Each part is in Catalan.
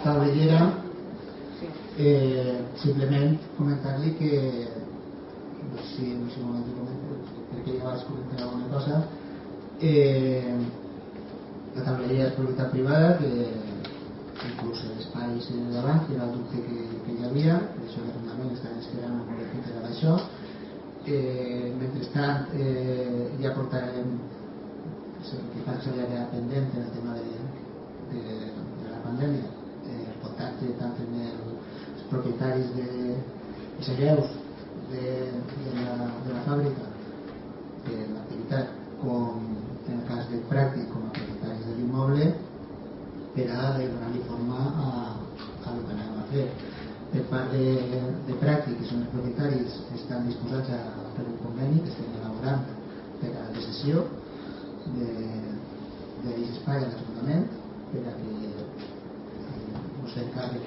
taulellera, simplement comentar-li que si no sé un moment crec que ja vaig comentar alguna cosa, la taulellera és propietat privada, que inclús l'espais davant, que era el dubte que hi havia, per això l'Ajuntament està esperant a veure què quedarà això. Mentrestant ja portarem el que fa que s'havia quedat pendent en el tema de la pandèmia, el contacte tant amb els propietaris dels hereus de la fàbrica, de l'activitat, com en el cas del Pràctic, com a propietaris de l'immoble, per a donar-li forma a el que anem a fer. Per part de Pràctic, que són els propietaris, estan disposats a fer un conveni que estem elaborant per a la cessió d'aquest espai a l'Ajuntament, per a que ens fem càrrec,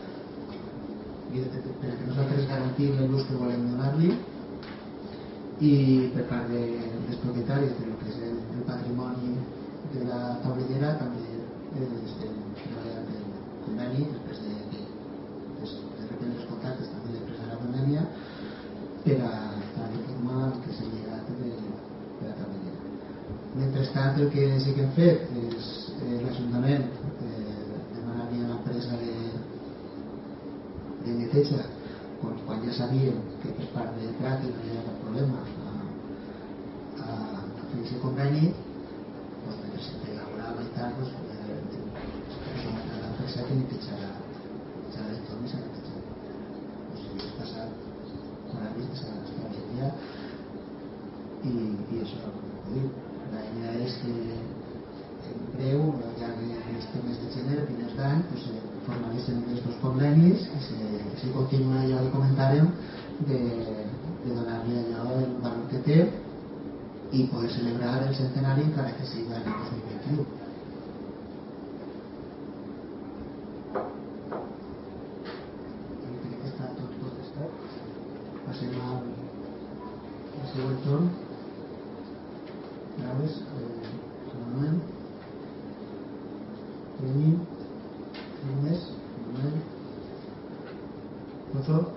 per a que nosaltres garantim l'ús que volem donar-li, i per part dels propietaris del que és el patrimoni de la taulellera també estem treballant el conveni després de reprendre els contactes també després de la pandèmia per a informar el que s'ha llegat de la taulellera. Mentrestant, el que sí que hem fet és l'Ajuntament demanar-li a l'empresa de neteja, quan ja sabíem que per part de Pràctic no hi havia cap problema a fer aquest conveni, mentre s'elaborava i tal, l'empresa que netejava l'entorn i s'ha netejat. Si hagués passat quan ha vist que s'ha establit i això ho diu. La idea és que en breu, ja en els temes de gener, primers d'any, formalitzen aquests convenis i si continua allò que comentàrem de donar-li allò el valor que té i poder celebrar el centenari encara que sigui l'any 2021. Crec que està tot contestat. Passem al següent torn. Graves, Manuel, Toni, Firmes, Manuel, Alfonso.